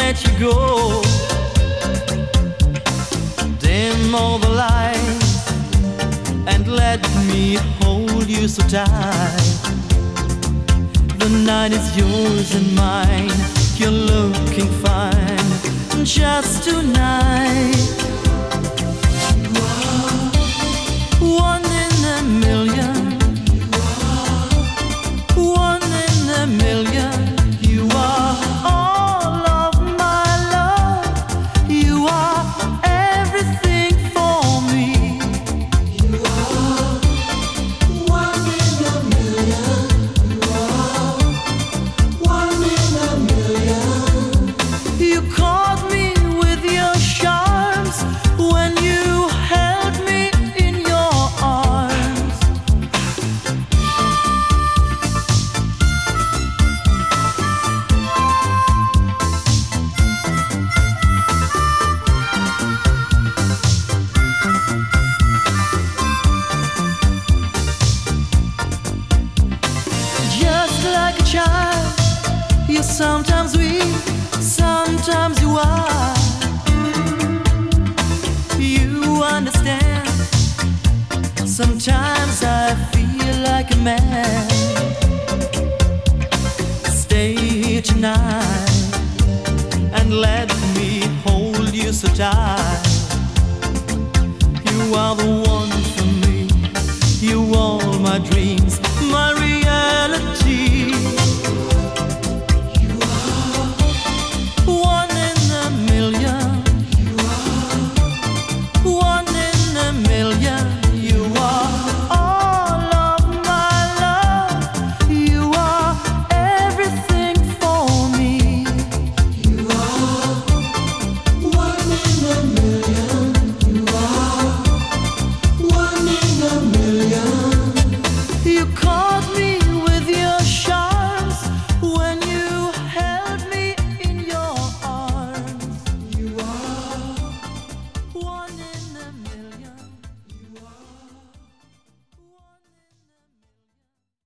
let you go. Dim all the lights and let me hold you so tight. The night is yours and mine. You're looking fine just tonight. One in a million. One in a million. You are all of my love. You are everything for me. You are one in a million. You are one in a million. You caught me with your charms when you held me in your arms. Just like a child, you're sometimes weak, sometimes you are. You understand. Sometimes I feel like a man. Stay here tonight and let me hold you so tight. You are the one for me. You are my dreams, my reality.